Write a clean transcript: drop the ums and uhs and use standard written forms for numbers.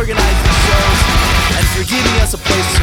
organizing shows and for giving us a place to